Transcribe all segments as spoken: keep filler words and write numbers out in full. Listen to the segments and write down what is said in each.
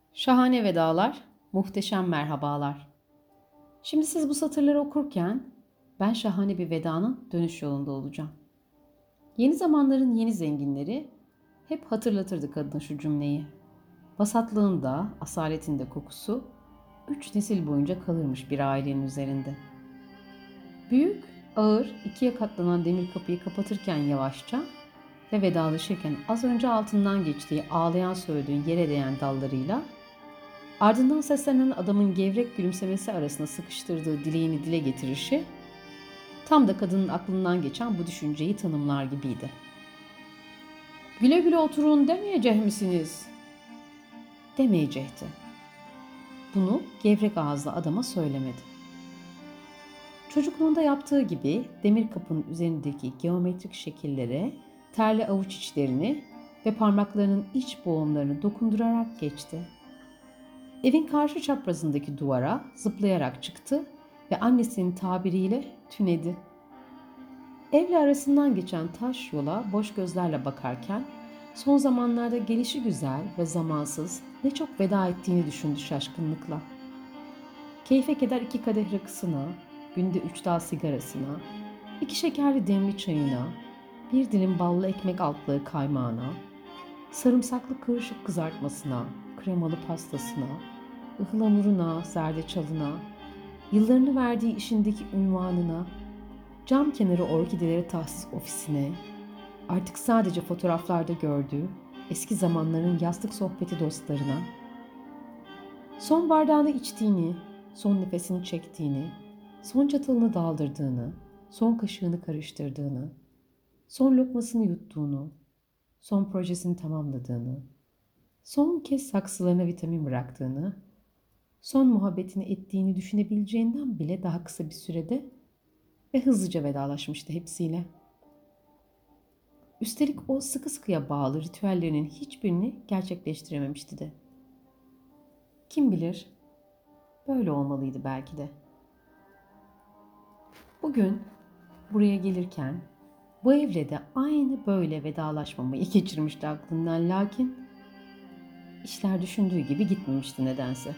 Şahane vedalar, muhteşem merhabalar. Şimdi siz bu satırları okurken ben şahane bir vedanın dönüş yolunda olacağım. Yeni zamanların yeni zenginleri hep hatırlatırdı kadına şu cümleyi. Vasatlığında, asaletinde kokusu üç nesil boyunca kalırmış bir ailenin üzerinde. Büyük, ağır, ikiye katlanan demir kapıyı kapatırken yavaşça ve vedalaşırken az önce altından geçtiği ağlayan söylediğin yere değen dallarıyla ardından seslenen adamın gevrek gülümsemesi arasında sıkıştırdığı dileğini dile getirişi tam da kadının aklından geçen bu düşünceyi tanımlar gibiydi. Güle güle oturun demeyecek misiniz? Demeyecekti. Bunu gevrek ağızlı adama söylemedi. Çocukluğunda yaptığı gibi demir kapının üzerindeki geometrik şekillere terli avuç içlerini ve parmaklarının iç boğumlarını dokundurarak geçti. Evin karşı çaprazındaki duvara zıplayarak çıktı ve annesinin tabiriyle tünedi. Evle arasından geçen taş yola boş gözlerle bakarken son zamanlarda gelişi güzel ve zamansız ne çok veda ettiğini düşündü şaşkınlıkla. Keyfe keder iki kadeh rakısına, günde üç dal sigarasına, iki şekerli demli çayına, bir dilim ballı ekmek altlığı kaymağına, sarımsaklı karışık kızartmasına, kremalı pastasına, ıhlamuruna, zerdeçalına, yıllarını verdiği işindeki unvanına, cam kenarı orkideleri tahsis ofisine, artık sadece fotoğraflarda gördüğü eski zamanların yastık sohbeti dostlarına, son bardağını içtiğini, son nefesini çektiğini, son çatalını daldırdığını, son kaşığını karıştırdığını, son lokmasını yuttuğunu, son projesini tamamladığını, son kez saksılarına vitamin bıraktığını, son muhabbetini ettiğini düşünebileceğinden bile daha kısa bir sürede ve hızlıca vedalaşmıştı hepsiyle. Üstelik o sıkı sıkıya bağlı ritüellerinin hiçbirini gerçekleştirememişti de. Kim bilir, böyle olmalıydı belki de. Bugün buraya gelirken bu evrede aynı böyle vedalaşmamayı geçirmişti aklından, lakin işler düşündüğü gibi gitmemişti nedense.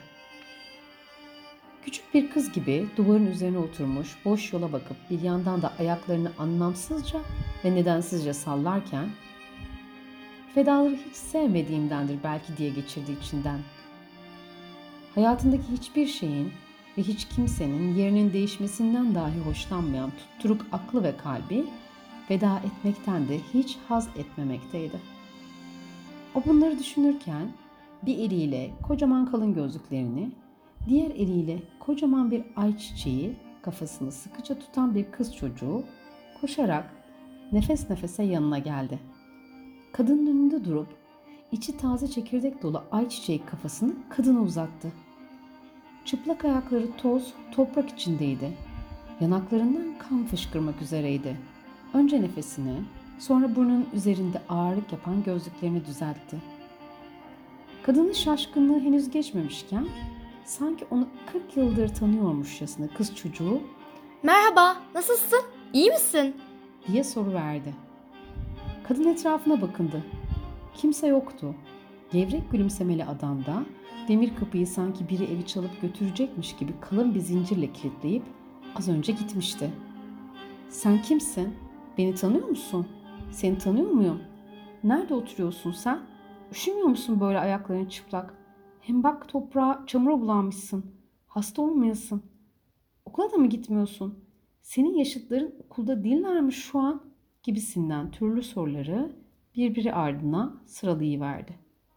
Küçük bir kız gibi duvarın üzerine oturmuş, boş yola bakıp bir yandan da ayaklarını anlamsızca ve nedensizce sallarken, vedaları hiç sevmediğimdendir belki diye geçirdi içinden. Hayatındaki hiçbir şeyin ve hiç kimsenin yerinin değişmesinden dahi hoşlanmayan tutturuk aklı ve kalbi, veda etmekten de hiç haz etmemekteydi. O bunları düşünürken bir eliyle kocaman kalın gözlüklerini, diğer eliyle kocaman bir ayçiçeği kafasını sıkıca tutan bir kız çocuğu koşarak nefes nefese yanına geldi. Kadının önünde durup içi taze çekirdek dolu ayçiçeği kafasını kadına uzattı. Çıplak ayakları toz, toprak içindeydi. Yanaklarından kan fışkırmak üzereydi. Önce nefesini, sonra burnunun üzerinde ağırlık yapan gözlüklerini düzeltti. Kadının şaşkınlığı henüz geçmemişken, sanki onu kırk yıldır tanıyormuşçasına kız çocuğu "Merhaba, nasılsın? İyi misin?" diye soruverdi. Kadın etrafına bakındı. Kimse yoktu. Gevrek gülümsemeli adam da demir kapıyı sanki biri evi çalıp götürecekmiş gibi kalın bir zincirle kilitleyip az önce gitmişti. "Sen kimsin? Beni tanıyor musun? Seni tanıyor muyum? Nerede oturuyorsun sen? Üşümüyor musun böyle ayakların çıplak? Hem bak toprağa, çamura bulanmışsın. Hasta olmayasın. Okula da mı gitmiyorsun? Senin yaşıtların okulda değiller mi şu an?" gibisinden türlü soruları birbiri ardına sıralayıverdi.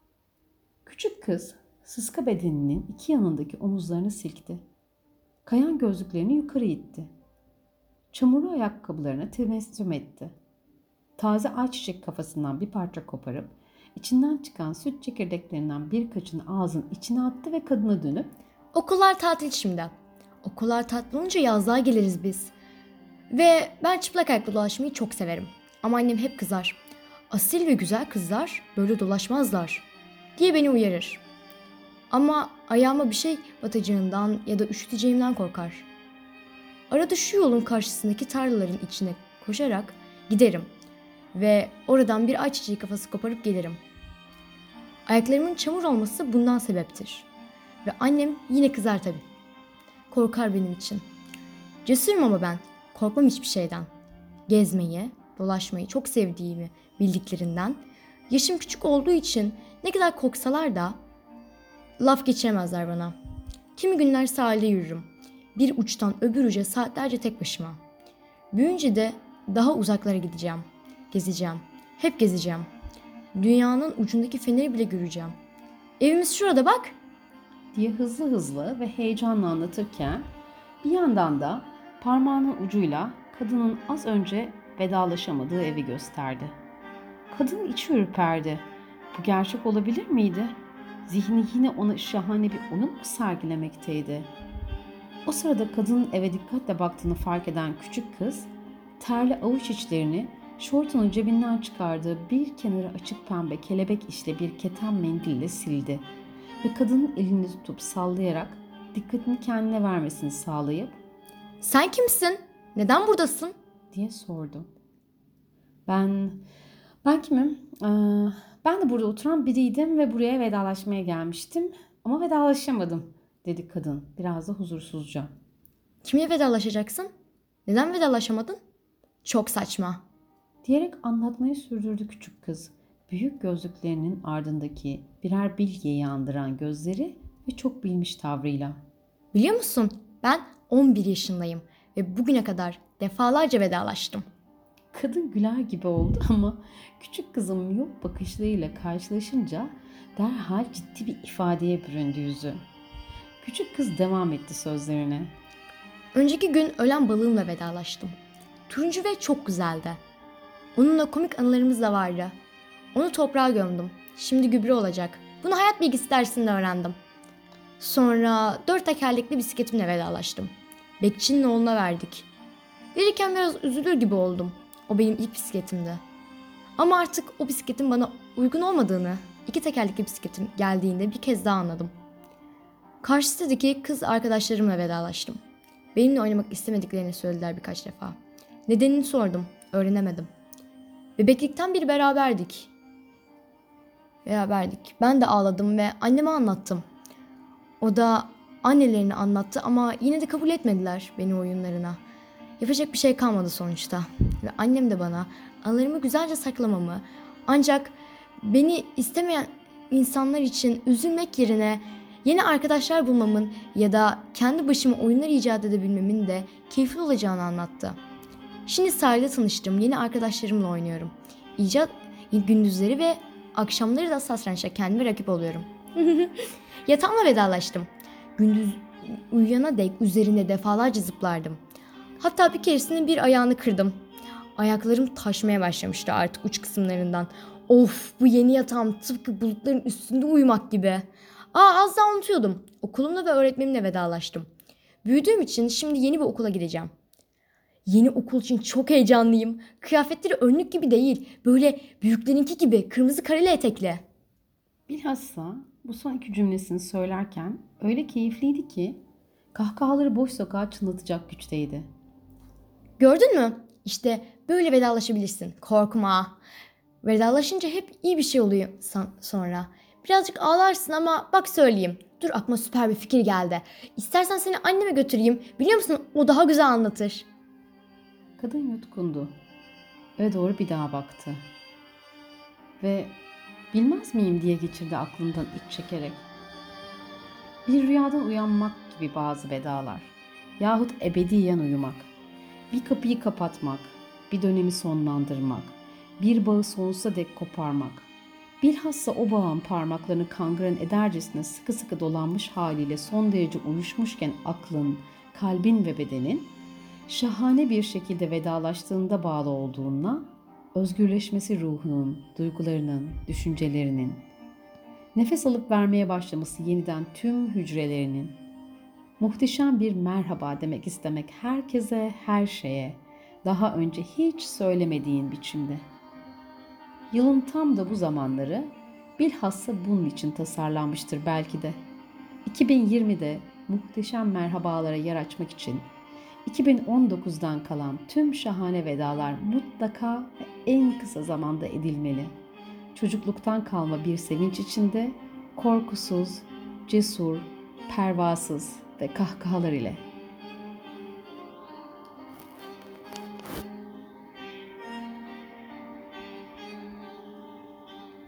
Küçük kız sıska bedeninin iki yanındaki omuzlarını silkti. Kayan gözlüklerini yukarı itti. Çamurlu ayakkabılarına tebessüm etti. Taze ayçiçek kafasından bir parça koparıp içinden çıkan süt çekirdeklerinden birkaçını ağzının içine attı ve kadına dönüp "Okullar tatil şimdi. Okullar tatil olunca yazlığa geliriz biz. Ve ben çıplak ayakla dolaşmayı çok severim. Ama annem hep kızar. Asil ve güzel kızlar böyle dolaşmazlar diye beni uyarır. Ama ayağıma bir şey batacağından ya da üşüteceğimden korkar. Arada şu yolun karşısındaki tarlaların içine koşarak giderim ve oradan bir ayçiçeği kafası koparıp gelirim. Ayaklarımın çamur olması bundan sebeptir. Ve annem yine kızar tabii. Korkar benim için. Cesurum ama ben. Korkmam hiçbir şeyden. Gezmeyi, dolaşmayı çok sevdiğimi bildiklerinden, yaşım küçük olduğu için ne kadar korksalar da laf geçiremezler bana. Kimi günler sahilde yürürüm. Bir uçtan öbür uca saatlerce tek başıma. Büyüyünce de daha uzaklara gideceğim. Gezeceğim. Hep gezeceğim. Dünyanın ucundaki feneri bile göreceğim. Evimiz şurada bak. Diye hızlı hızlı ve heyecanla anlatırken bir yandan da parmağının ucuyla kadının az önce vedalaşamadığı evi gösterdi. Kadının içi ürperdi. Bu gerçek olabilir miydi? Zihni yine ona şahane bir oyun mu sergilemekteydi? O sırada kadının eve dikkatle baktığını fark eden küçük kız, terli avuç içlerini şortunun cebinden çıkardığı bir kenarı açık pembe kelebek işli bir keten mendille sildi ve kadının elini tutup sallayarak dikkatini kendine vermesini sağlayıp Sen kimsin? Neden buradasın? diye sordu. Ben, ben kimim? Ee, ben de burada oturan biriydim ve buraya vedalaşmaya gelmiştim ama vedalaşamadım dedi kadın biraz da huzursuzca. Kimle vedalaşacaksın? Neden vedalaşamadın? Çok saçma. Diyerek anlatmayı sürdürdü küçük kız. Büyük gözlüklerinin ardındaki birer bilgiyi andıran gözleri ve çok bilmiş tavrıyla. Biliyor musun? Ben on bir yaşındayım ve bugüne kadar defalarca vedalaştım. Kadın güler gibi oldu ama küçük kızın miyop bakışlarıyla karşılaşınca derhal ciddi bir ifadeye büründü yüzü. Küçük kız devam etti sözlerine. Önceki gün ölen balığımla vedalaştım. Turuncu ve çok güzeldi. Onunla komik anılarımız da vardı. Onu toprağa gömdüm. Şimdi gübre olacak. Bunu hayat bilgisi dersinde öğrendim. Sonra dört tekerlekli bisikletimle vedalaştım. Bekçinin oğluna verdik. Verirken biraz üzülür gibi oldum. O benim ilk bisikletimdi. Ama artık o bisikletin bana uygun olmadığını iki tekerlekli bisikletim geldiğinde bir kez daha anladım. Karşısındaki kız arkadaşlarımla vedalaştım. Benimle oynamak istemediklerini söylediler birkaç defa. Nedenini sordum, öğrenemedim. Bebeklikten beri beraberdik. Beraberdik. Ben de ağladım ve anneme anlattım. O da annelerini anlattı ama yine de kabul etmediler beni oyunlarına. Yapacak bir şey kalmadı sonuçta. Ve annem de bana anılarımı güzelce saklamamı, ancak beni istemeyen insanlar için üzülmek yerine yeni arkadaşlar bulmamın ya da kendi başıma oyunlar icat edebilmemin de keyifli olacağını anlattı. Şimdi sahilde tanıştım, yeni arkadaşlarımla oynuyorum. İcat gündüzleri ve akşamları da satrançta kendime rakip oluyorum. Yatağımla vedalaştım. Gündüz uyuyana dek üzerinde defalarca zıplardım. Hatta bir keresinde bir ayağını kırdım. Ayaklarım taşmaya başlamıştı artık uç kısımlarından. Of, bu yeni yatağım tıpkı bulutların üstünde uyumak gibi. Aa, az daha unutuyordum. Okulumla ve öğretmenimle vedalaştım. Büyüdüğüm için şimdi yeni bir okula gideceğim. Yeni okul için çok heyecanlıyım. Kıyafetleri önlük gibi değil, böyle büyüklerinki gibi kırmızı kareli etekli. Bilhassa bu son iki cümlesini söylerken öyle keyifliydi ki kahkahaları boş sokağa çınlatacak güçteydi. Gördün mü? İşte böyle vedalaşabilirsin. Korkma. Vedalaşınca hep iyi bir şey oluyor sonra. Birazcık ağlarsın ama bak söyleyeyim. Dur, aklıma süper bir fikir geldi. İstersen seni anneme götüreyim. Biliyor musun, o daha güzel anlatır. Kadın yutkundu. Eve doğru bir daha baktı. Ve bilmez miyim diye geçirdi aklından iç çekerek. Bir rüyadan uyanmak gibi bazı vedalar. Yahut ebediyen uyumak. Bir kapıyı kapatmak. Bir dönemi sonlandırmak. Bir bağı sonsuza dek koparmak. Bilhassa o bağın parmaklarını kangren edercesine sıkı sıkı dolanmış haliyle son derece uyuşmuşken aklın, kalbin ve bedenin şahane bir şekilde vedalaştığında bağlı olduğuna, özgürleşmesi ruhunun, duygularının, düşüncelerinin, nefes alıp vermeye başlaması yeniden tüm hücrelerinin, muhteşem bir merhaba demek istemek herkese, her şeye, daha önce hiç söylemediğin biçimde. Yılın tam da bu zamanları bilhassa bunun için tasarlanmıştır belki de. iki bin yirmide muhteşem merhabalara yer açmak için iki bin on dokuzdan kalan tüm şahane vedalar mutlaka ve en kısa zamanda edilmeli. çocukluktan kalma bir sevinç içinde, korkusuz, cesur, pervasız ve kahkahalar ile.